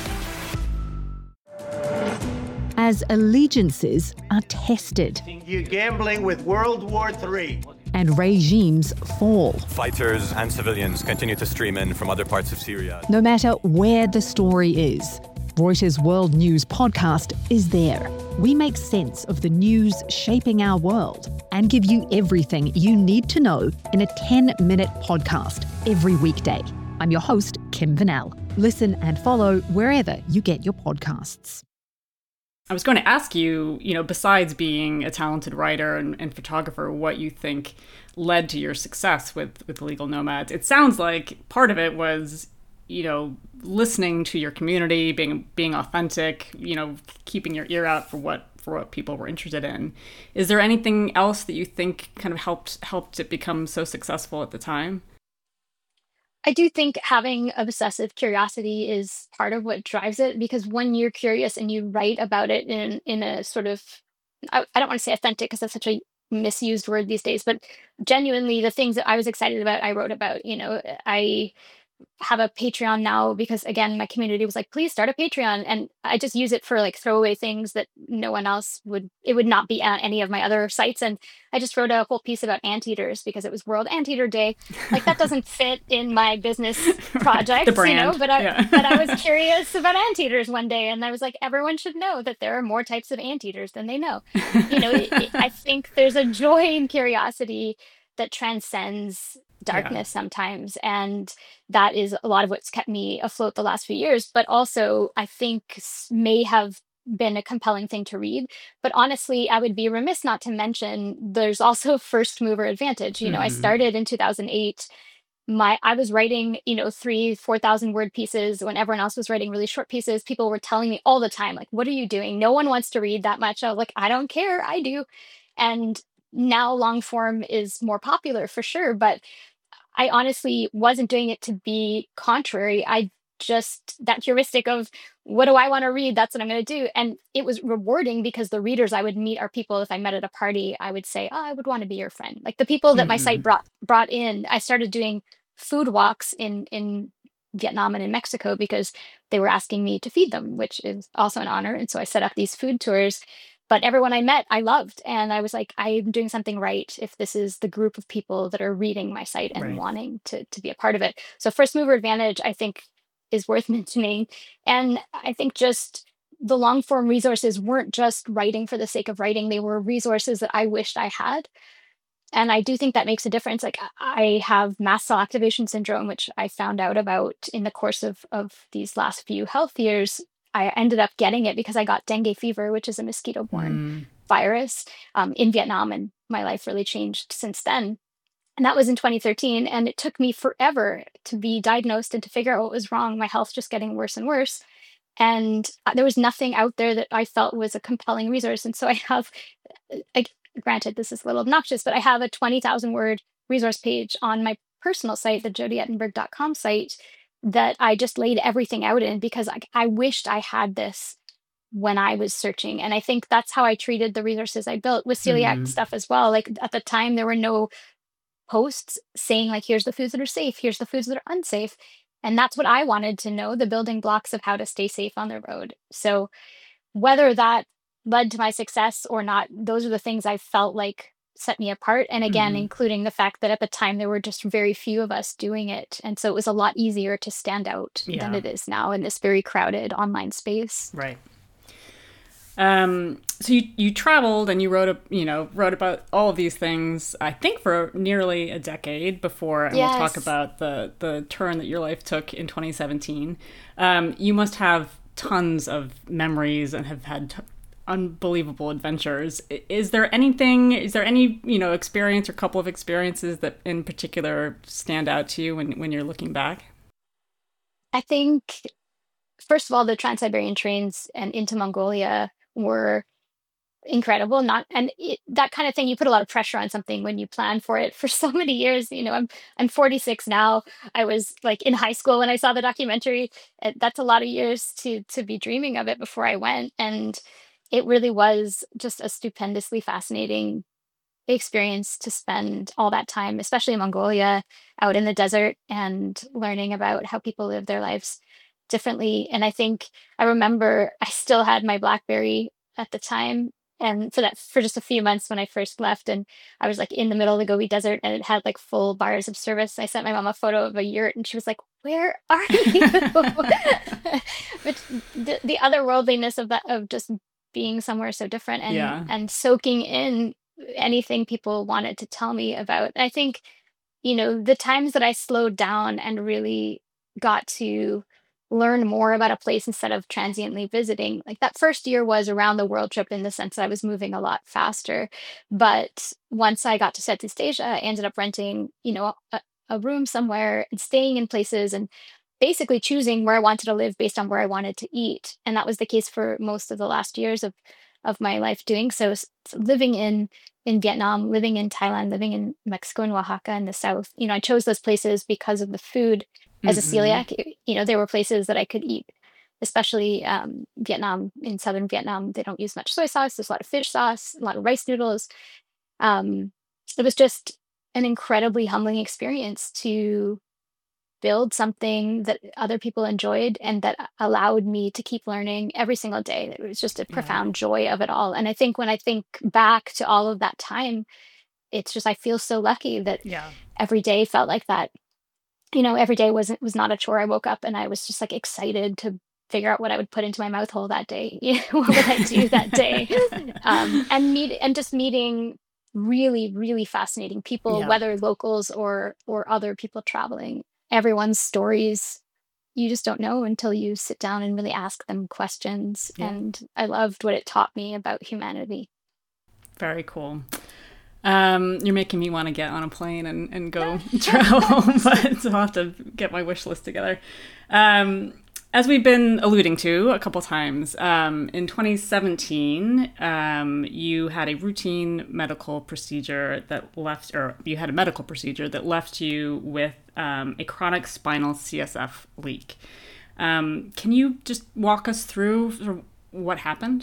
As allegiances are tested You're gambling with World War Three. and regimes fall, Fighters and civilians continue to stream in from other parts of Syria. no matter where the story is, Reuters World News podcast is there. We make sense of the news shaping our world and give you everything you need to know in a ten-minute podcast every weekday. I'm your host, Kim Vanell. Listen and follow wherever you get your podcasts. I was going to ask you, you know, besides being a talented writer and, and photographer, what you think led to your success with, with Legal Nomads. It sounds like part of it was, you know, listening to your community, being being authentic, you know, keeping your ear out for what for what people were interested in. Is there anything else that you think kind of helped helped it become so successful at the time? I do think having obsessive curiosity is part of what drives it because when you're curious and you write about it in in a sort of I, I don't want to say authentic because that's such a misused word these days, but genuinely the things that I was excited about, I wrote about. You know, I have a Patreon now because again, my community was like, please start a Patreon. And I just use it for like throwaway things that no one else would, it would not be at any of my other sites. And I just wrote a whole piece about anteaters because it was World Anteater Day. Like that doesn't fit in my business projects, The brand, you know, but I, yeah. but I was curious about anteaters one day. And I was like, everyone should know that there are more types of anteaters than they know. You know, it, it, I think there's a joy in curiosity that transcends darkness Yeah. sometimes. And that is a lot of what's kept me afloat the last few years, but also I think s- may have been a compelling thing to read. But honestly, I would be remiss not to mention there's also first mover advantage. You know, I Mhm. started in two thousand eight. My I was writing, you know, three, four thousand word pieces when everyone else was writing really short pieces. People were telling me all the time, like, "What are you doing? No one wants to read that much." I was like, "I don't care, I do." And now long form is more popular for sure, but I honestly wasn't doing it to be contrary. I just that heuristic of what do I want to read? That's what I'm going to do. And it was rewarding because the readers I would meet are people, if I met at a party, I would say, "Oh, I would want to be your friend." Like the people that my site Mhm. brought brought in, I started doing food walks in in Vietnam and in Mexico because they were asking me to feed them, which is also an honor. And so I set up these food tours. But everyone I met, I loved. And I was like, I'm doing something right if this is the group of people that are reading my site and Right. wanting to, to be a part of it. So, first mover advantage, I think, is worth mentioning. And I think just the long form resources weren't just writing for the sake of writing, they were resources that I wished I had. And I do think that makes a difference. Like I have mast cell activation syndrome, which I found out about in the course of, of these last few health years. I ended up getting it because I got dengue fever, which is a mosquito borne Mm. virus um, in Vietnam. And my life really changed since then. And that was in twenty thirteen. And it took me forever to be diagnosed and to figure out what was wrong. My health just getting worse and worse. And uh, there was nothing out there that I felt was a compelling resource. And so I have, uh, like, granted, this is a little obnoxious, but I have a twenty thousand word resource page on my personal site, the jody ettenberg dot com site, that I just laid everything out in because I, I wished I had this when I was searching. And I think that's how I treated the resources I built with celiac Mhm. stuff as well. Like at the time, there were no posts saying, like, here's the foods that are safe, here's the foods that are unsafe. And that's what I wanted to know, the building blocks of how to stay safe on the road. So whether that led to my success or not, those are the things I felt like set me apart. And again, Mhm. including the fact that at the time there were just very few of us doing it. And so it was a lot easier to stand out than Yeah. it is now in this very crowded online space. Right. Um, so you, you traveled and you wrote a, you know, wrote about all of these things, I think for nearly a decade before, and we'll talk Yes. about the, the turn that your life took in twenty seventeen. Um, you must have tons of memories and have had t- unbelievable adventures. I- Is there anything, is there any, you know, experience or couple of experiences that in particular stand out to you when, when you're looking back? I think, first of all, the Trans Siberian trains and into Mongolia were incredible. Not and it, that kind of thing, you put a lot of pressure on something when you plan for it for so many years. You know, i'm i'm forty-six now. I was like in high school when I saw the documentary. Uh, that's a lot of years to to be dreaming of it before I went. And it really was just a stupendously fascinating experience to spend all that time, especially in Mongolia, out in the desert and learning about how people live their lives differently. And I think I remember I still had my BlackBerry at the time. And for that, for just a few months when I first left, and I was like in the middle of the Gobi Desert, and it had like full bars of service. I sent my mom a photo of a yurt, and she was like, "Where are you?" But the, the otherworldliness of that, of just being somewhere so different and Yeah. and soaking in anything people wanted to tell me about. I think, you know, the times that I slowed down and really got to learn more about a place instead of transiently visiting, like that first year was around the world trip in the sense that I was moving a lot faster. But once I got to Southeast Asia, I ended up renting, you know, a, a room somewhere and staying in places and basically choosing where I wanted to live based on where I wanted to eat. And that was the case for most of the last years of of my life doing so. S- so living in in Vietnam, living in Thailand, living in Mexico and Oaxaca in the south. You know, I chose those places because of the food. As a Mm-hmm. celiac, y- you know, there were places that I could eat, especially um, Vietnam, in southern Vietnam. They don't use much soy sauce. There's a lot of fish sauce, a lot of rice noodles. Um, it was just an incredibly humbling experience to build something that other people enjoyed and that allowed me to keep learning every single day. It was just a Yeah. profound joy of it all. And I think when I think back to all of that time, it's just I feel so lucky that Yeah. every day felt like that. You know, every day wasn't was not a chore. I woke up and I was just like excited to figure out what I would put into my mouth hole that day. You know, what would I do that day? Um, and meet and just meeting really, really fascinating people, Yeah. whether locals or or other people traveling. Everyone's stories, you just don't know until you sit down and really ask them questions. Yeah. And I loved what it taught me about humanity. Very cool. Um, you're making me want to get on a plane and, and go travel, but I'll have to get my wish list together. Um, as we've been alluding to a couple times, um, in twenty seventeen, um, you had a routine medical procedure that left, or you had a medical procedure that left you with um, a chronic spinal C S F leak. Um, can you just walk us through sort of what happened?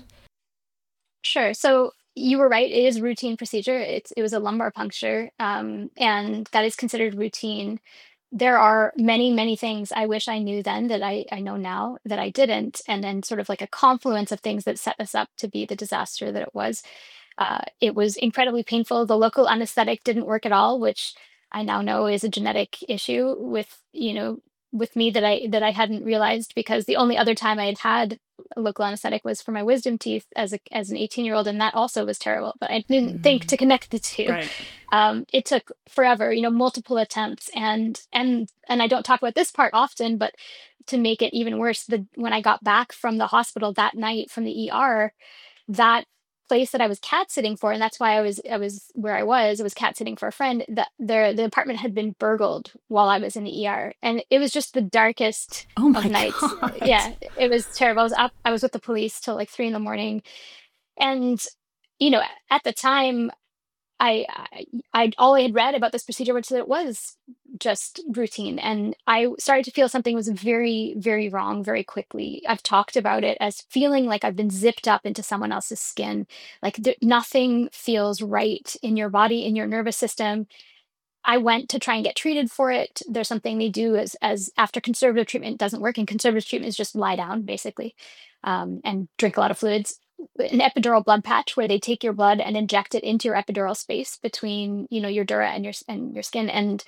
Sure. So you were right. It is a routine procedure. It's it was a lumbar puncture, um, and that is considered routine. There are many, many things I wish I knew then that I, I know now that I didn't, and then sort of like a confluence of things that set us up to be the disaster that it was. Uh, it was incredibly painful. The local anesthetic didn't work at all, which I now know is a genetic issue with, you know, with me that I that I hadn't realized, because the only other time I had had a local anesthetic was for my wisdom teeth as a as an eighteen year old, and that also was terrible. But I didn't think to connect the two. Right. Um, it took forever, you know, multiple attempts, and and and I don't talk about this part often, but to make it even worse, the when I got back from the hospital that night from the E R, that place that I was cat sitting for, and that's why I was I was where I was, I was cat sitting for a friend, that their the apartment had been burgled while I was in the E R. And it was just the darkest Oh my of nights. God. Yeah, it was terrible. I was up, I was with the police till like three in the morning. And, you know, at the time, I, I, I all I had read about this procedure was that it was just routine, and I started to feel something was very, very wrong very quickly. I've talked about it as feeling like I've been zipped up into someone else's skin, like there, nothing feels right in your body, in your nervous system. I went to try and get treated for it. There's something they do as as after conservative treatment doesn't work, and conservative treatment is just lie down basically, um, and drink a lot of fluids. An epidural blood patch where they take your blood and inject it into your epidural space between, you know, your dura and your s- and your skin, and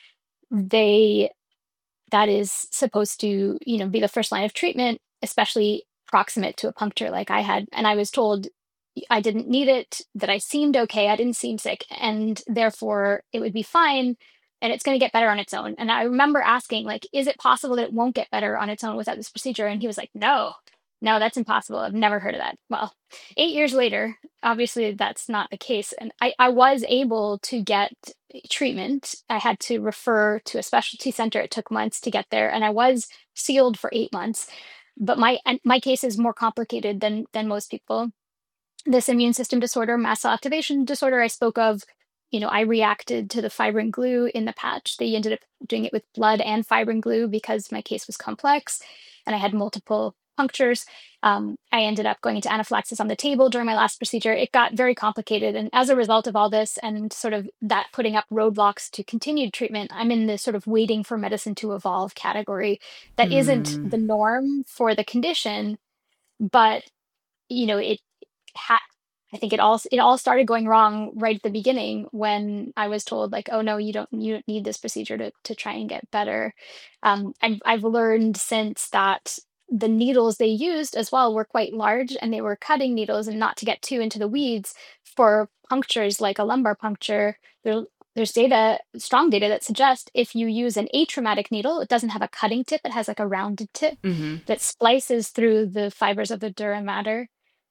they that is supposed to, you know, be the first line of treatment, especially proximate to a puncture like I had. And I was told I didn't need it, that I seemed okay, I didn't seem sick, and therefore it would be fine, and it's going to get better on its own. And I remember asking, like, is it possible that it won't get better on its own without this procedure? And he was like, no, no, that's impossible. I've never heard of that. Well, eight years later, obviously that's not the case. And I, I was able to get treatment. I had to refer to a specialty center. It took months to get there, and I was sealed for eight months. But my and my case is more complicated than than most people. This immune system disorder, mast cell activation disorder I spoke of, you know, I reacted to the fibrin glue in the patch. They ended up doing it with blood and fibrin glue because my case was complex and I had multiple punctures. Um, I ended up going into anaphylaxis on the table during my last procedure. It got very complicated. And as a result of all this and sort of that putting up roadblocks to continued treatment, I'm in this sort of waiting for medicine to evolve category that Mm. isn't the norm for the condition, but, you know, it ha- I think it all it all started going wrong right at the beginning when I was told, like, oh no, you don't you don't need this procedure to to try and get better. Um, I've I've learned since that the needles they used as well were quite large, and they were cutting needles, and not to get too into the weeds, for punctures like a lumbar puncture. There, there's data, strong data that suggests if you use an atraumatic needle, it doesn't have a cutting tip, it has like a rounded tip hmm that splices through the fibers of the dura mater,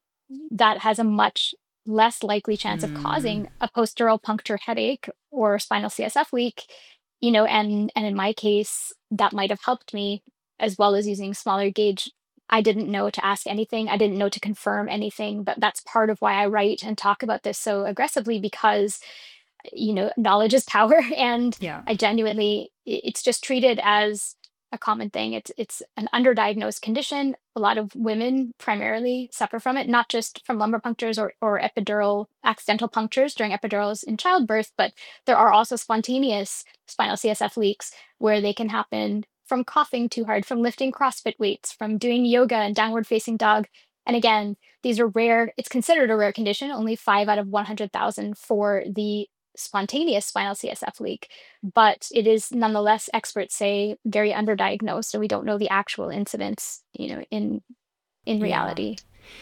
that has a much less likely chance of Mm. causing a post-dural puncture headache or spinal C S F leak, you know, and and in my case, that might have helped me, as well as using smaller gauge. I didn't know to ask anything. I didn't know to confirm anything, but that's part of why I write and talk about this so aggressively, because, you know, knowledge is power. And Yeah. I genuinely, i- it's just treated as a common thing. It's it's an underdiagnosed condition. A lot of women primarily suffer from it, not just from lumbar punctures or, or epidural accidental punctures during epidurals in childbirth, but there are also spontaneous spinal C S F leaks where they can happen from coughing too hard, from lifting CrossFit weights, from doing yoga and downward facing dog. And again, these are rare. It's considered a rare condition, only five out of one hundred thousand for the spontaneous spinal C S F leak, but it is nonetheless, experts say, very underdiagnosed, and we don't know the actual incidence, you know, in in Yeah. reality.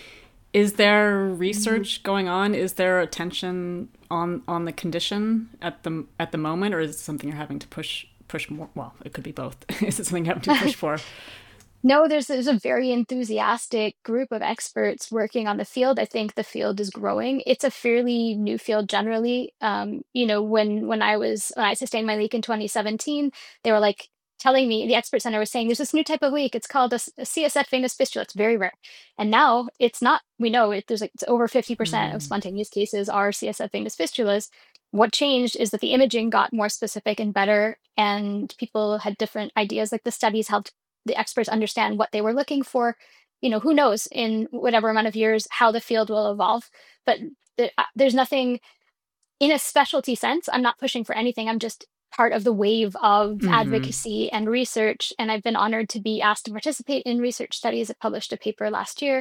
Is there research going on? Is there attention on on the condition at the at the moment, or is it something you're having to push push more? Well, it could be both. Is it something you have to push for? No, there's there's a very enthusiastic group of experts working on the field. I think the field is growing. It's a fairly new field generally. Um, you know, when when I was when I sustained my leak in twenty seventeen, they were like telling me, the expert center was saying, there's this new type of leak. It's called a, s- a C S F venous fistula. It's very rare. And now it's not, we know it, there's like it's over fifty percent of Mm. spontaneous cases are C S F venous fistulas. What changed is that the imaging got more specific and better, and people had different ideas. Like the studies helped the experts understand what they were looking for. You know, who knows in whatever amount of years how the field will evolve. But the, uh, there's nothing in a specialty sense. I'm not pushing for anything. I'm just part of the wave of hmm advocacy and research. And I've been honored to be asked to participate in research studies. I published a paper last year,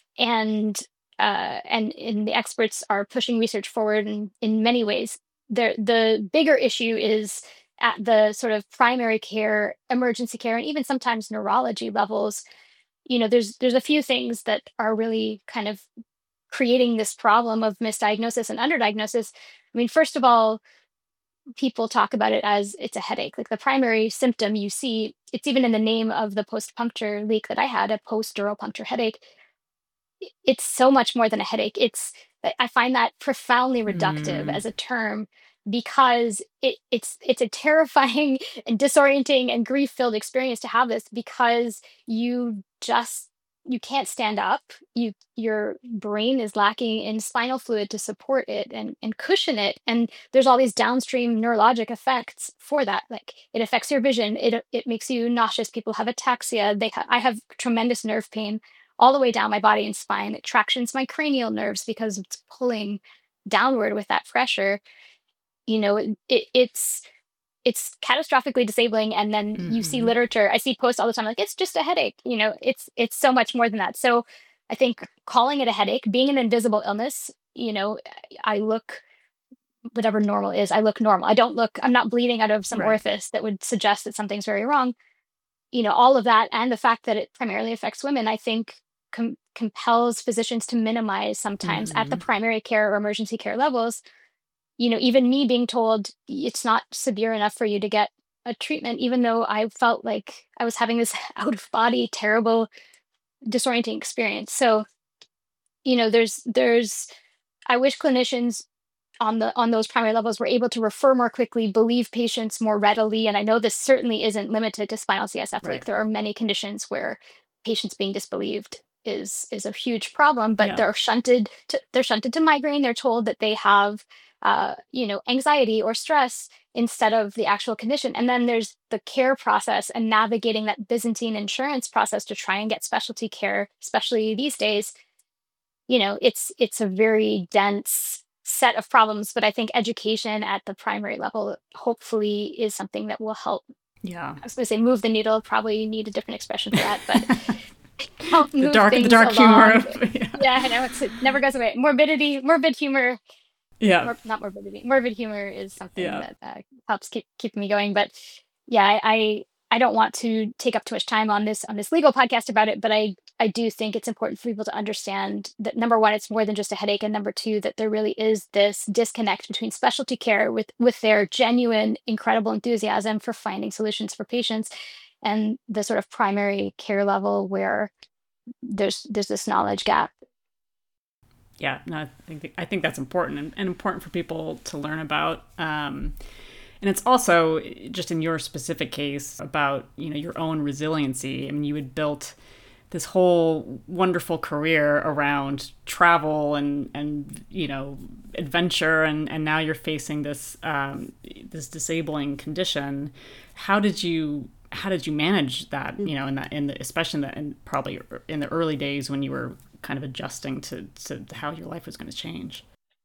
and uh, and and the experts are pushing research forward in, in many ways. The the bigger issue is at the sort of primary care, emergency care, and even sometimes neurology levels. You know, there's there's a few things that are really kind of creating this problem of misdiagnosis and underdiagnosis. I mean, first of all, people talk about it as it's a headache. Like the primary symptom you see, it's even in the name of the post puncture leak that I had, a post dural puncture headache. i- It's so much more than a headache. It's I I find that profoundly reductive Mm. as a term because it it's it's a terrifying and disorienting and grief filled experience to have this because you just you can't stand up. You your brain is lacking in spinal fluid to support it and and cushion it, and there's all these downstream neurologic effects for that. Like it affects your vision, it it makes you nauseous. People have ataxia. They ha- I have tremendous nerve pain all the way down my body and spine. It tractions my cranial nerves because it's pulling downward with that pressure. You know, it, it it's it's catastrophically disabling. And then you see hmm literature. I see posts all the time like it's just a headache. You know, it's it's so much more than that. So I think calling it a headache, being an invisible illness, you know, I look whatever normal is. I look normal. I don't look. I'm not bleeding out of some Right. orifice that would suggest that something's very wrong. You know, all of that and the fact that it primarily affects women, I think com- compels physicians to minimize sometimes at the hmm primary care or emergency care levels. You know, even me being told it's not severe enough for you to get a treatment, even though I felt like I was having this out of body, terrible, disorienting experience. So, you know, there's, there's, I wish clinicians on the on those primary levels were able to refer more quickly, believe patients more readily. And I know this certainly isn't limited to spinal C S F leak. Right. There are many conditions where patients being disbelieved is is a huge problem, but Yeah. they're shunted to they're shunted to migraine. They're told that they have uh, you know, anxiety or stress instead of the actual condition. And then there's the care process and navigating that Byzantine insurance process to try and get specialty care, especially these days. You know, it's it's a very dense set of problems, but I think education at the primary level hopefully is something that will help. Yeah. I was going to say move the needle, probably need a different expression for that, but help the move dark, the things dark humor along. of yeah. Yeah, I know it's, it never goes away. Morbidity, morbid humor, Yeah. mor- not morbidity. Morbid humor is something Yeah. that uh, helps keep keep me going. But yeah, I, I I don't want to take up too much time on this on this legal podcast about it, but I I do think it's important for people to understand that number one, it's more than just a headache, and number two, that there really is this disconnect between specialty care with with their genuine, incredible enthusiasm for finding solutions for patients, and the sort of primary care level where there's there's this knowledge gap. Yeah, no, I think I think that's important and, and important for people to learn about. Um, and it's also just in your specific case about you know your own resiliency. I mean, you had built this whole wonderful career around travel and and you know adventure, and and now you're facing this um, this disabling condition. How did you how did you manage that? You know, in that in the especially in the in probably in the early days when you were kind of adjusting to to how your life was going to change.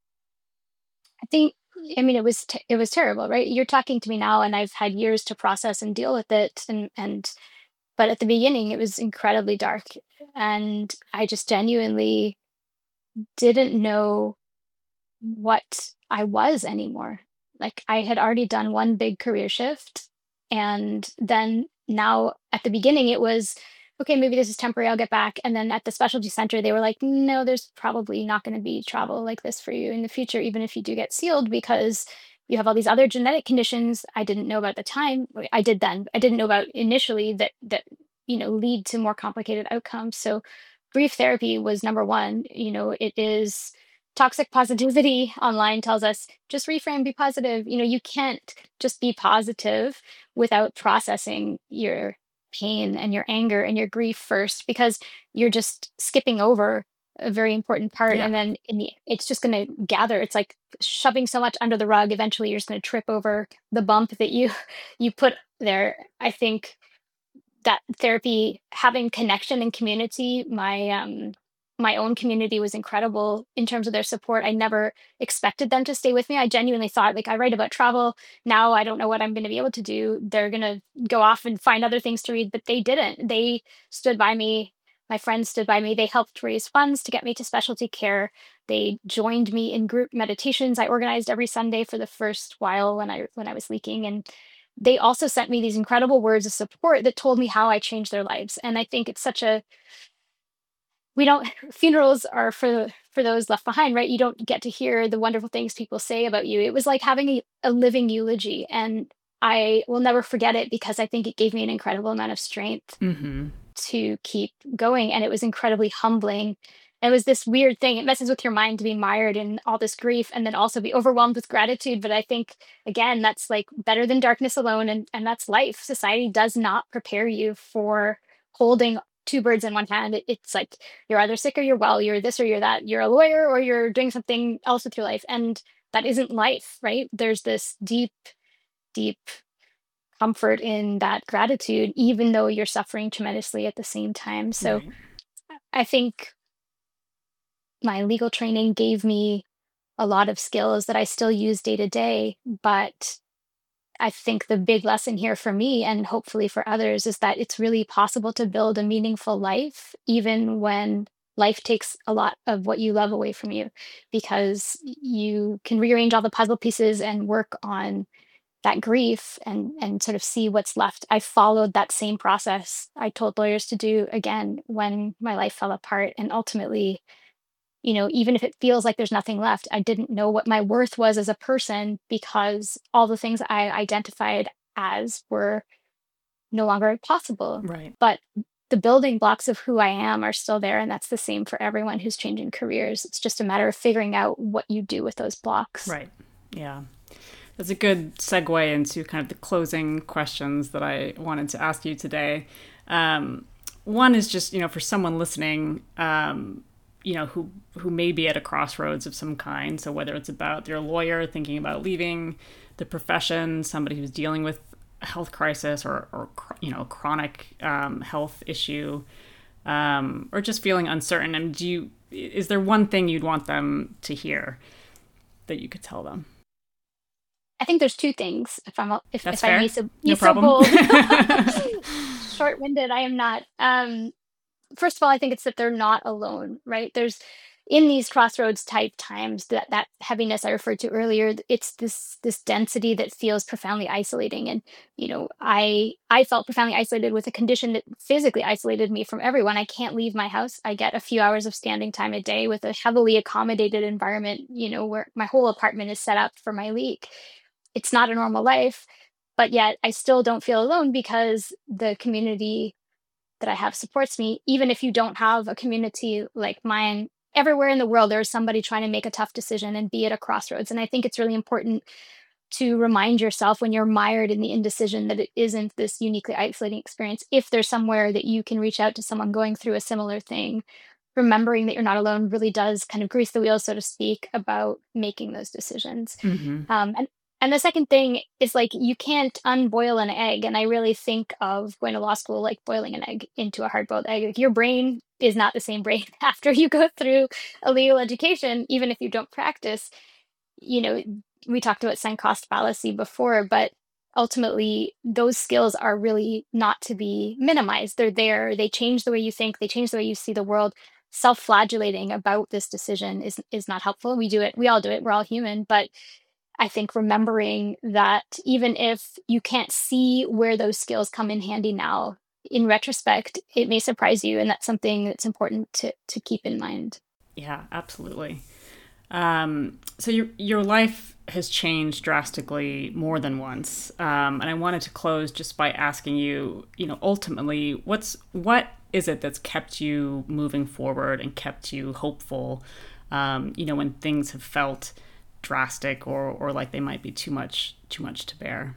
I think, I mean, it was t- it was terrible, right? You're talking to me now, and I've had years to process and deal with it, and and but at the beginning, it was incredibly dark, and I just genuinely didn't know what I was anymore. Like I had already done one big career shift, and then now at the beginning, it was okay, maybe this is temporary, I'll get back. And then at the specialty center, they were like, no, there's probably not going to be travel like this for you in the future, even if you do get sealed, because you have all these other genetic conditions I didn't know about at the time. I did then. I didn't know about initially that that you know lead to more complicated outcomes. So grief therapy was number one. You know, it is toxic positivity online tells us just reframe, be positive. You know, you can't just be positive without processing your pain and your anger and your grief first, because you're just skipping over a very important part. Yeah. And then in the it's just going to gather. It's like shoving so much under the rug. Eventually you're just going to trip over the bump that you you put there. I think that therapy, having connection and community, my um my own community was incredible in terms of their support. I never expected them to stay with me. I genuinely thought, like, I write about travel now, I don't know what I'm going to be able to do. They're going to go off and find other things to read, but they didn't. They stood by me. My friends stood by me. They helped raise funds to get me to specialty care. They joined me in group meditations I organized every Sunday for the first while when I when I was leaking, and they also sent me these incredible words of support that told me how I changed their lives. And I think it's such a we don't funerals are for for those left behind, right? You don't get to hear the wonderful things people say about you. It was like having a, a living eulogy, and I will never forget it because I think it gave me an incredible amount of strength Mm-hmm. to keep going, and it was incredibly humbling. It was this weird thing. It messes with your mind to be mired in all this grief and then also be overwhelmed with gratitude. But I think, again, that's like better than darkness alone. And, and that's life. Society does not prepare you for holding two birds in one hand. It, it's like you're either sick or you're well, you're this or you're that, you're a lawyer or you're doing something else with your life. And that isn't life, right? There's this deep, deep comfort in that gratitude, even though you're suffering tremendously at the same time. So Right. I think my legal training gave me a lot of skills that I still use day to day. But I think the big lesson here for me and hopefully for others is that it's really possible to build a meaningful life, even when life takes a lot of what you love away from you, because you can rearrange all the puzzle pieces and work on that grief and and sort of see what's left. I followed that same process I told lawyers to do again when my life fell apart. And ultimately, you know, even if it feels like there's nothing left, I didn't know what my worth was as a person because all the things I identified as were no longer possible. Right. But the building blocks of who I am are still there. And that's the same for everyone who's changing careers. It's just a matter of figuring out what you do with those blocks. Right. Yeah. That's a good segue into kind of the closing questions that I wanted to ask you today. Um, one is just, you know, for someone listening, um, you know, who who may be at a crossroads of some kind. So whether it's about their lawyer thinking about leaving the profession, somebody who's dealing with a health crisis or, or you know, a chronic um, health issue, um, or just feeling uncertain. And do you, is there one thing you'd want them to hear that you could tell them? I think there's two things. If I'm if, That's if I fair. may so, be No so problem. bold, short-winded, I am not. Um, first of all, I think it's that they're not alone, right? There's in these crossroads type times that that heaviness I referred to earlier. It's this this density that feels profoundly isolating, and you know, I I felt profoundly isolated with a condition that physically isolated me from everyone. I can't leave my house. I get a few hours of standing time a day with a heavily accommodated environment. You know, where my whole apartment is set up for my leak. It's not a normal life, but yet I still don't feel alone because the community that I have supports me. Even if you don't have a community like mine, everywhere in the world, there is somebody trying to make a tough decision and be at a crossroads. And I think it's really important to remind yourself when you're mired in the indecision that it isn't this uniquely isolating experience. If there's somewhere that you can reach out to someone going through a similar thing, remembering that you're not alone really does kind of grease the wheels, so to speak, about making those decisions. Mm-hmm. Um, and and the second thing is like you can't unboil an egg. And I really think of going to law school like boiling an egg into a hard-boiled egg. Like your brain is not the same brain after you go through a legal education, even if you don't practice. You know, we talked about sunk cost fallacy before, but ultimately those skills are really not to be minimized. They're there. They change the way you think. They change the way you see the world. Self-flagellating about this decision is is not helpful. We do it. We all do it. We're all human. But I think remembering that even if you can't see where those skills come in handy now, in retrospect, it may surprise you. And that's something that's important to, to keep in mind. Yeah, absolutely. Um, so your your life has changed drastically more than once, um, and I wanted to close just by asking you, you know, ultimately, what's what is it that's kept you moving forward and kept you hopeful, um, you know, when things have felt drastic or or like they might be too much too much to bear?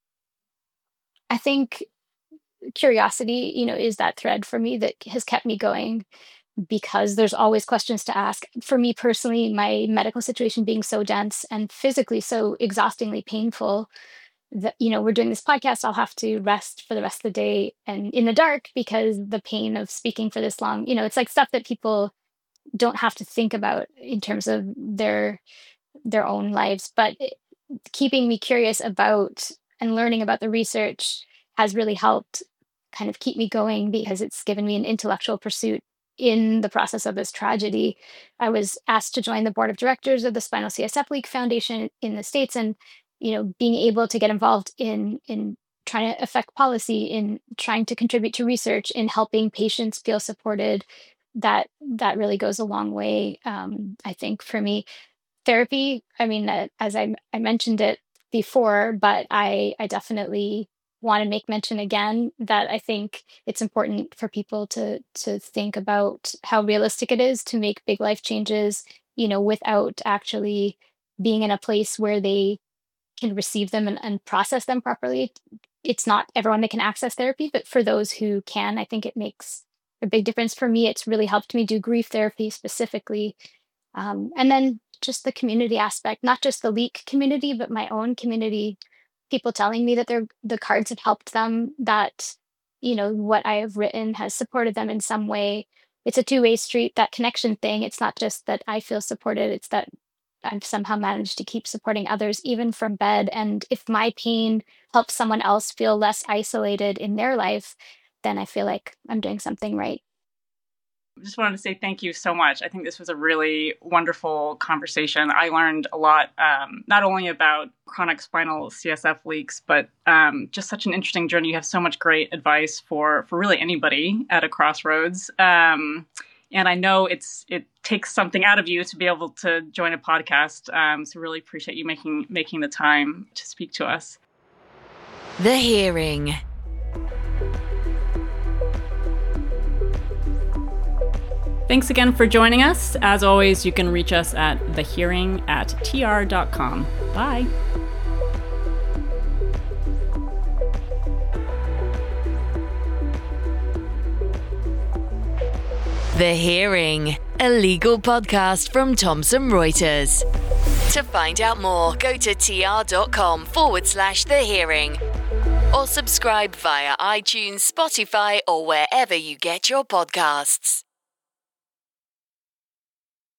I think curiosity, you know, is that thread for me that has kept me going because there's always questions to ask. For me personally, my medical situation being so dense and physically so exhaustingly painful that, you know, we're doing this podcast, I'll have to rest for the rest of the day and in the dark because the pain of speaking for this long, you know, it's like stuff that people don't have to think about in terms of their their own lives. But it- keeping me curious about and learning about the research has really helped kind of keep me going because it's given me an intellectual pursuit in the process of this tragedy. I was asked to join the board of directors of the Spinal C S F League Foundation in the States, and you know, being able to get involved in in trying to affect policy, in trying to contribute to research, in helping patients feel supported, that that really goes a long way. Um, I think for me, therapy. I mean, uh, as I I mentioned it before, but I I definitely want to make mention again that I think it's important for people to to think about how realistic it is to make big life changes, you know, without actually being in a place where they can receive them and, and process them properly. It's not everyone that can access therapy, but for those who can, I think it makes a big difference. For me, it's really helped me do grief therapy specifically. Um, and then just the community aspect, not just the leak community, but my own community, people telling me that their the cards have helped them, that, you know, what I have written has supported them in some way. It's a two-way street, that connection thing. It's not just that I feel supported, it's that I've somehow managed to keep supporting others, even from bed. And if my pain helps someone else feel less isolated in their life, then I feel like I'm doing something right. I just wanted to say thank you so much. I think this was a really wonderful conversation. I learned a lot, um, not only about chronic spinal C S F leaks, but um, just such an interesting journey. You have so much great advice for, for really anybody at a crossroads. Um, and I know it's it takes something out of you to be able to join a podcast. Um, so really appreciate you making making the time to speak to us. The Hearing. Thanks again for joining us. As always, you can reach us at thehearing at t r dot com. Bye. The Hearing, a legal podcast from Thomson Reuters. To find out more, go to tr.com forward slash The Hearing or subscribe via iTunes, Spotify, or wherever you get your podcasts.